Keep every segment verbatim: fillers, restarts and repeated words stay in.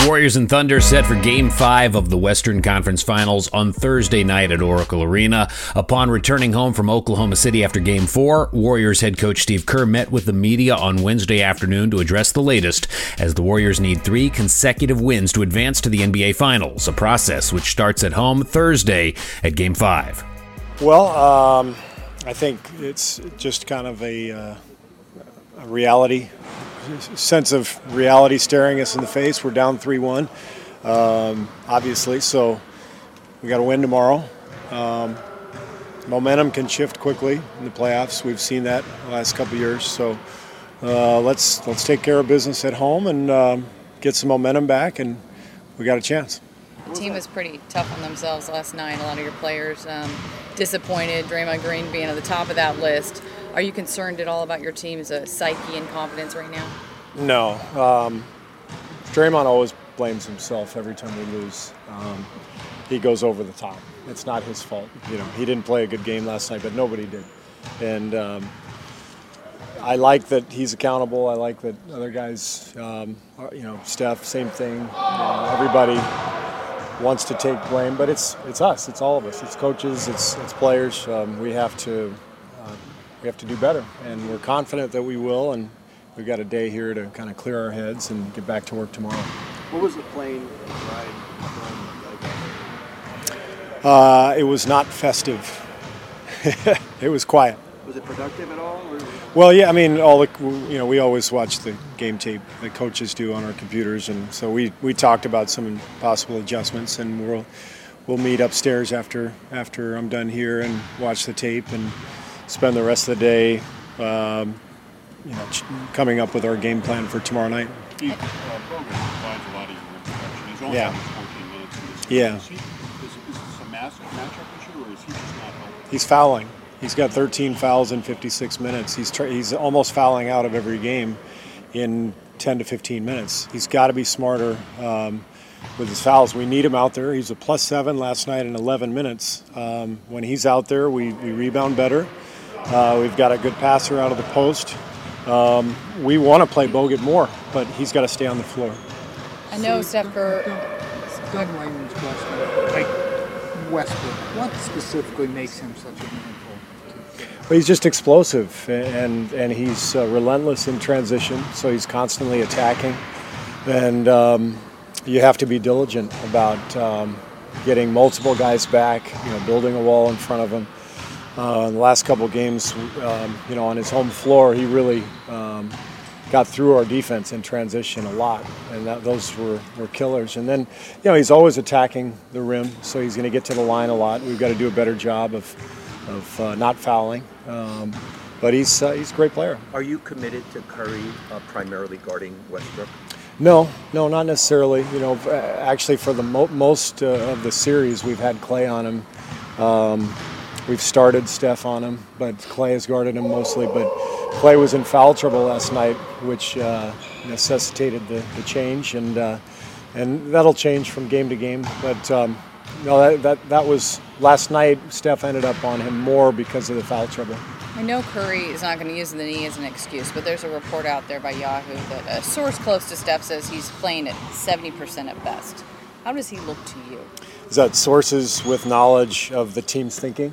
Warriors and Thunder set for Game five of the Western Conference Finals on Thursday night at Oracle Arena. Upon returning home from Oklahoma City after Game four, Warriors head coach Steve Kerr met with the media on Wednesday afternoon to address the latest, as the Warriors need three consecutive wins to advance to the N B A Finals, a process which starts at home Thursday at Game five. Well, um, I think it's just kind of a, uh, a reality sense of reality staring us in the face. We're down three one, um, obviously, so we got to win tomorrow. Um, momentum can shift quickly in the playoffs. We've seen that the last couple of years. So uh, let's let's take care of business at home and um, get some momentum back, and we got a chance. The team was pretty tough on themselves last night. A lot of your players um, disappointed. Draymond Green being at the top of that list. Are you concerned at all about your team's uh, psyche and confidence right now? No. Um, Draymond always blames himself every time we lose. Um, he goes over the top. It's not his fault. You know, he didn't play a good game last night, but nobody did. And um, I like that he's accountable. I like that other guys, um, are, you know, Steph, same thing. Uh, everybody wants to take blame, but it's it's us. It's all of us. It's coaches. It's it's players. Um, we have to. Uh, We have to do better, and we're confident that we will, and we've got a day here to kind of clear our heads and get back to work tomorrow. What was the plane ride like? Uh, it was not festive. It was quiet. Was it productive at all? Or? Well, yeah, I mean, all the, you know, we always watch the game tape that coaches do on our computers, and so we, we talked about some possible adjustments, and we'll we'll meet upstairs after after I'm done here and watch the tape and spend the rest of the day, um, you know, ch- coming up with our game plan for tomorrow night. Steve, uh, Bogut provides a lot of your introduction. He's only Yeah. having fourteen minutes in this Yeah. game. Is, he, is, is this a mass, matchup issue, or is he just not helping? He's fouling. He's got thirteen fouls in fifty-six minutes. He's tr- he's almost fouling out of every game in ten to fifteen minutes. He's got to be smarter um, with his fouls. We need him out there. He's a plus seven last night in eleven minutes. Um, when he's out there, we, we rebound better. Uh, we've got a good passer out of the post. Um, we want to play Bogut more, but he's got to stay on the floor. I know, Steph Kerr. Doug Raymond's question, like Westbrook, what specifically makes him such a meaningful? Well, he's just explosive, and and he's uh, relentless in transition, so he's constantly attacking. And um, you have to be diligent about um, getting multiple guys back, you know, building a wall in front of him. Uh, in the last couple of games, um, you know, on his home floor, he really um, got through our defense in transition a lot, and that, those were, were killers. And then, you know, he's always attacking the rim, so he's going to get to the line a lot. We've got to do a better job of of uh, not fouling, um, but he's uh, he's a great player. Are you committed to Curry uh, primarily guarding Westbrook? No, no, not necessarily. You know, actually, for the mo- most uh, of the series, we've had Clay on him. Um, We've started Steph on him, but Clay has guarded him mostly. But Clay was in foul trouble last night, which uh, necessitated the, the change, and uh, and that'll change from game to game. But um, no, that, that that was last night. Steph ended up on him more because of the foul trouble. I know Curry is not going to use the knee as an excuse, but there's a report out there by Yahoo that a source close to Steph says he's playing at seventy percent at best. How does he look to you? Is that sources with knowledge of the team's thinking?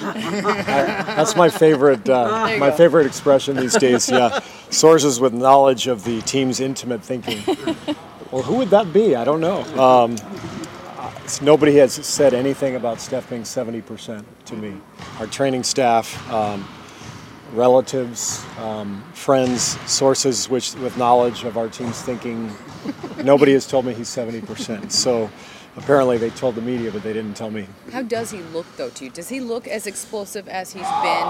I, that's my favorite uh, my go. favorite expression these days. Yeah, sources with knowledge of the team's intimate thinking. Well, who would that be? I don't know. Um, nobody has said anything about Steph being seventy percent to me. Our training staff, um, relatives, um, friends, sources which with knowledge of our team's thinking. Nobody has told me he's seventy percent. So. Apparently they told the media, but they didn't tell me. How does he look, though, to you? Does he look as explosive as he's been?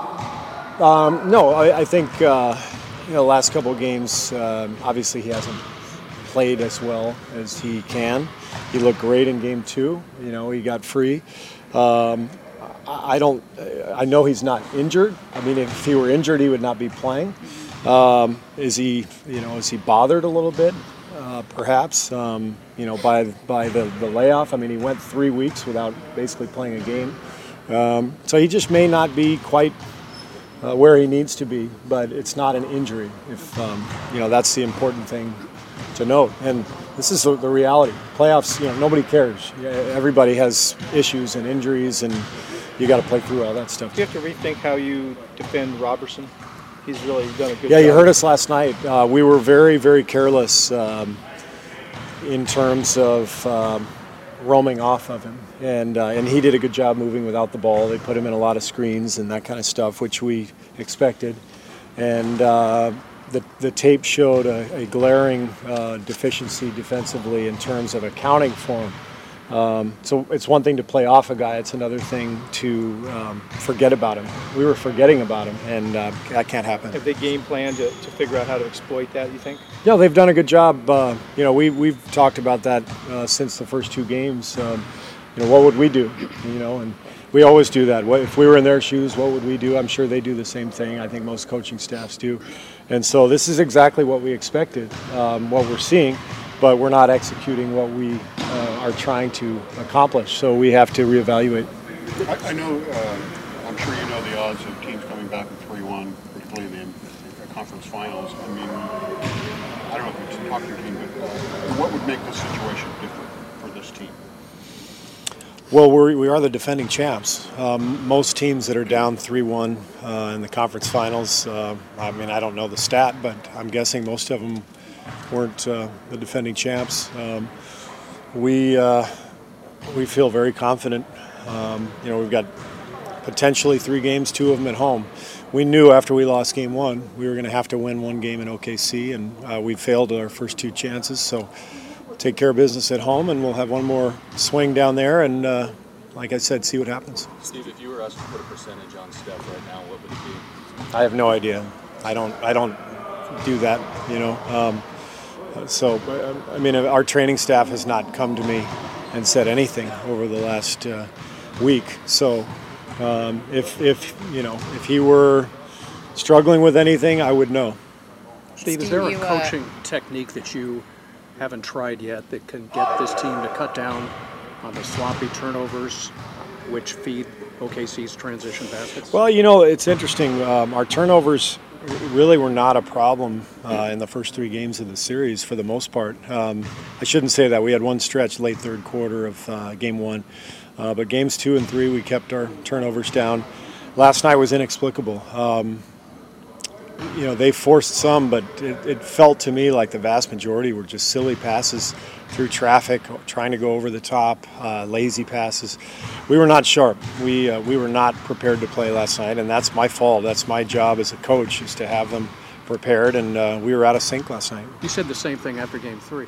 Um, no, I, I think uh, you know, last couple of games, uh, obviously he hasn't played as well as he can. He looked great in game two. You know, he got free. Um, I don't. I know he's not injured. I mean, if he were injured, he would not be playing. Um, is he? You know, is he bothered a little bit? Uh, perhaps, um, you know, by by the, the layoff. I mean, he went three weeks without basically playing a game. Um, so he just may not be quite uh, where he needs to be, but it's not an injury. If um, you know, that's the important thing to note. And this is the, the reality. Playoffs, you know, nobody cares. Yeah, everybody has issues and injuries, and you got to play through all that stuff. Do you have to rethink how you defend Robertson? He's really done a good yeah, job. You heard us last night. Uh, we were very, very careless um, in terms of um, roaming off of him. And uh, and he did a good job moving without the ball. They put him in a lot of screens and that kind of stuff, which we expected. And uh, the the tape showed a, a glaring uh, deficiency defensively in terms of accounting for him. Um, so it's one thing to play off a guy. It's another thing to um, forget about him. We were forgetting about him, and uh, that can't happen. Have they game planned to, to figure out how to exploit that, you think? Yeah, they've done a good job. Uh, you know, we, we've talked about that uh, since the first two games. Um, you know, what would we do? You know, and we always do that. What, if we were in their shoes, what would we do? I'm sure they do the same thing. I think most coaching staffs do. And so this is exactly what we expected, um, what we're seeing, but we're not executing what we uh, are trying to accomplish. So we have to reevaluate. I, I know, uh, I'm sure you know the odds of teams coming back in three one, particularly in the conference finals. I mean, I don't know if you can talk to your team, but uh, what would make this situation different for this team? Well, we're, we are the defending champs. Um, most teams that are down three one uh, in the conference finals, uh, I mean, I don't know the stat, but I'm guessing most of them weren't uh, the defending champs. Um, we uh, we feel very confident. Um, you know, we've got potentially three games, two of them at home. We knew after we lost game one, we were going to have to win one game in O K C, and uh, we failed our first two chances. So we'll take care of business at home, and we'll have one more swing down there, and uh, like I said, see what happens. Steve, if you were asked to put a percentage on Steph right now, what would it be? I have no idea. I don't. I don't do that. You know. Um, so, I mean, our training staff has not come to me and said anything over the last uh, week. So, um, if if you know, if he were struggling with anything, I would know. Steve, is there a coaching technique that you haven't tried yet that can get this team to cut down on the sloppy turnovers, which feed O K C's transition baskets? Well, you know, it's interesting. Um, our turnovers really were not a problem uh, in the first three games of the series for the most part. Um, I shouldn't say that. We had one stretch late third quarter of uh, game one. Uh, but games two and three, we kept our turnovers down. Last night was inexplicable. Um, you know, they forced some, but it, it felt to me like the vast majority were just silly passes through traffic, trying to go over the top, uh, lazy passes. We were not sharp. We uh, we were not prepared to play last night, and that's my fault. That's my job as a coach, is to have them prepared, and uh, we were out of sync last night. You said the same thing after game three.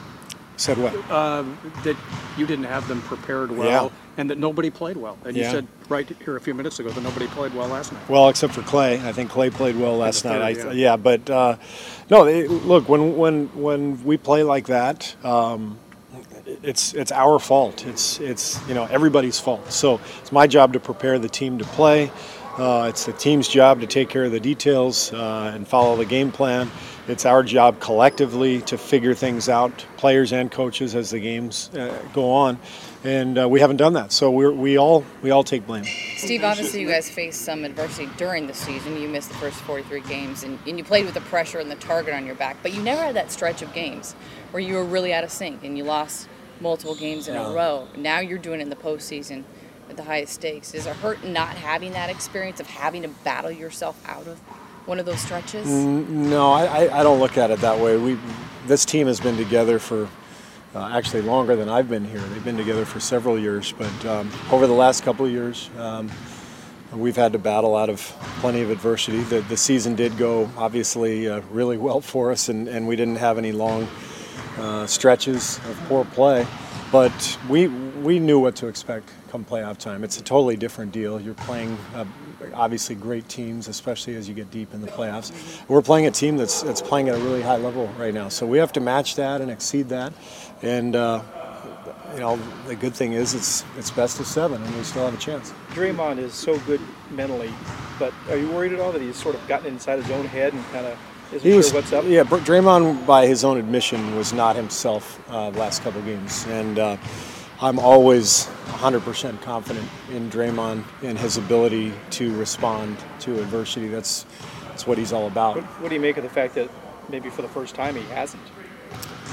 Said what? Uh, that you didn't have them prepared well, yeah. and that nobody played well. And yeah. you said right here a few minutes ago that nobody played well last night. Well, except for Clay. I think Clay played well last night. I, yeah. yeah, but uh, no. They, look, when when when we play like that, um, it's it's our fault. It's it's you know everybody's fault. So it's my job to prepare the team to play. Uh, it's the team's job to take care of the details uh, and follow the game plan. It's our job collectively to figure things out, players and coaches, as the games uh, go on, and uh, we haven't done that. So we we all we all take blame. Steve, obviously you guys faced some adversity during the season. You missed the first forty-three games, and, and you played with the pressure and the target on your back. But you never had that stretch of games where you were really out of sync and you lost multiple games in yeah. a row. Now you're doing it in the postseason at the highest stakes. Does it hurt not having that experience of having to battle yourself out of one of those stretches? No, I, I don't look at it that way. We, this team has been together for uh, actually longer than I've been here. They've been together for several years, but um, over the last couple of years, um, we've had to battle out of plenty of adversity. The, the season did go, obviously, uh, really well for us, and, and we didn't have any long uh, stretches of poor play. But we we knew what to expect come playoff time. It's a totally different deal. You're playing uh, obviously great teams, especially as you get deep in the playoffs. We're playing a team that's that's playing at a really high level right now. So we have to match that and exceed that. And uh, you know, the good thing is it's it's best of seven, and we still have a chance. Draymond is so good mentally, but are you worried at all that he's sort of gotten inside his own head and kind of isn't he sure was, what's up? Yeah, Draymond, by his own admission, was not himself uh, the last couple of games. And uh, I'm always one hundred percent confident in Draymond and his ability to respond to adversity. That's, that's what he's all about. What, what do you make of the fact that maybe for the first time he hasn't?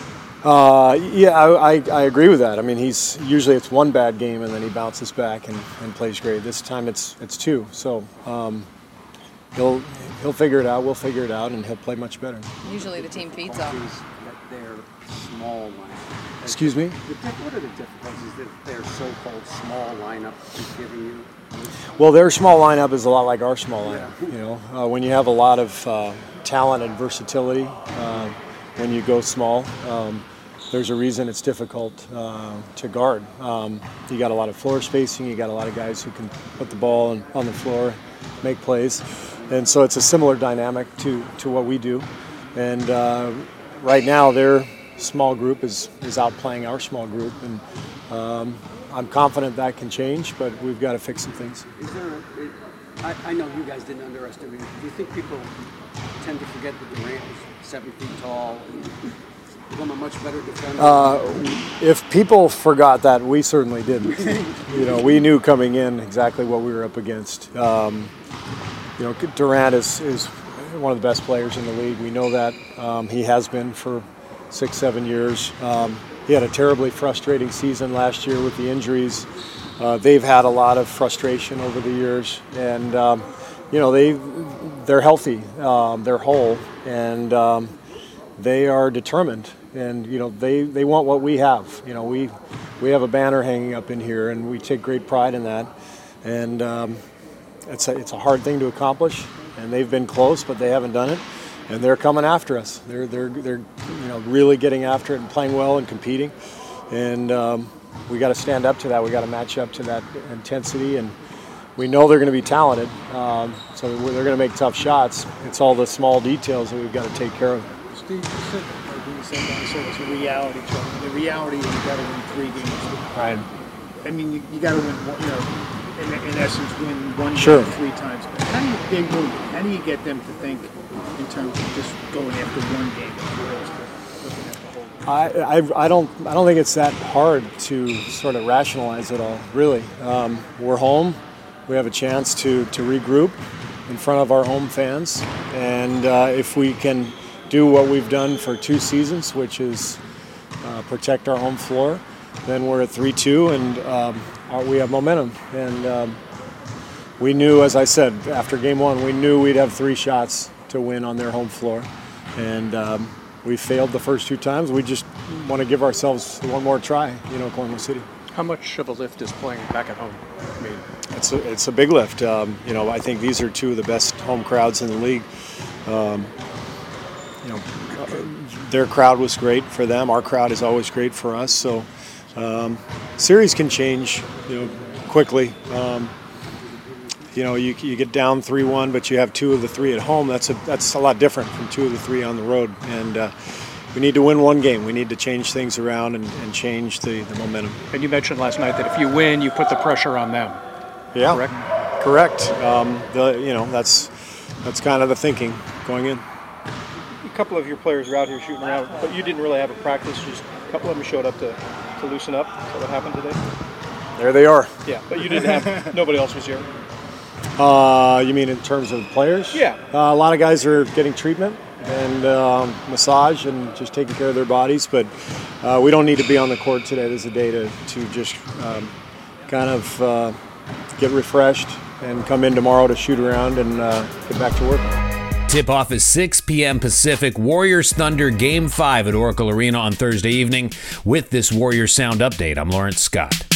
Uh, yeah, I, I, I agree with that. I mean, he's usually it's one bad game and then he bounces back and, and plays great. This time it's it's two, so um, he'll he'll figure it out. We'll figure it out, and he'll play much better. Usually the team feeds off. Their small lineup. Excuse me? What are the difficulties that their so-called small lineup is giving you? Well, their small lineup is a lot like our small lineup. You know, uh, when you have a lot of uh, talent and versatility, uh, when you go small. Um, There's a reason it's difficult uh, to guard. Um, you got a lot of floor spacing. You got a lot of guys who can put the ball on, on the floor, make plays, and so it's a similar dynamic to, to what we do. And uh, right now, their small group is is outplaying our small group, and um, I'm confident that can change. But we've got to fix some things. Is there? A, I, I know you guys didn't underestimate. Do you think people tend to forget that Durant is seven feet tall and become a much better defender? Uh, if people forgot that, we certainly didn't. You know, we knew coming in exactly what we were up against. Um, you know, Durant is, is one of the best players in the league. We know that. Um, he has been for six, seven years. Um, he had a terribly frustrating season last year with the injuries. Uh, they've had a lot of frustration over the years, and um, you know they they're healthy, um, they're whole, and um, they are determined. And you know they, they want what we have. You know we we have a banner hanging up in here, and we take great pride in that. And um, it's a, it's a hard thing to accomplish, and they've been close, but they haven't done it. And they're coming after us. They're they're they're you know really getting after it and playing well and competing. And um, we got to stand up to that. We got to match up to that intensity, and we know they're going to be talented. Um, so they're going to make tough shots. It's all the small details that we've got to take care of. Steve, you said, like you said, so it's a reality check. The reality is you got to win three games. Right. I mean, you, you got to win, one, you know, in, in essence, win one Sure. game three times. But how do you big move? How do you get them to think in terms of just going after one game as opposed to looking at the whole? I, I, I don't I don't think it's that hard to sort of rationalize it all. Really, um, we're home. We have a chance to to regroup in front of our home fans, and uh, if we can do what we've done for two seasons, which is uh, protect our home floor, then we're at three two, and um, our, we have momentum. And um, we knew, as I said, after game one, we knew we'd have three shots to win on their home floor. And um, we failed the first two times. We just want to give ourselves one more try, you know, Oklahoma City. How much of a lift is playing back at home? I mean, It's a, it's a big lift. Um, you know, I think these are two of the best home crowds in the league. Um, you know, their crowd was great for them. Our crowd is always great for us. So, um, series can change, you know, quickly. Um, you know, you you get down three one, but you have two of the three at home. That's a that's a lot different from two of the three on the road. And uh, we need to win one game. We need to change things around and, and change the, the momentum. and you mentioned last night that if you win, you put the pressure on them. Yeah, Correct? correct. Um, the you know that's that's kind of the thinking going in. A couple of your players were out here shooting around, but you didn't really have a practice. Just a couple of them showed up to, to loosen up. Is that what happened today? There they are. Yeah, but you didn't have. Nobody else was here. Uh, you mean in terms of players? Yeah. Uh, a lot of guys are getting treatment and um, massage and just taking care of their bodies, but uh, we don't need to be on the court today. There's a day to, to just um, kind of uh, get refreshed and come in tomorrow to shoot around and uh, get back to work. Tip-off is six p.m. Pacific. Warriors Thunder Game five at Oracle Arena on Thursday evening. With this Warriors Sound update, I'm Lawrence Scott.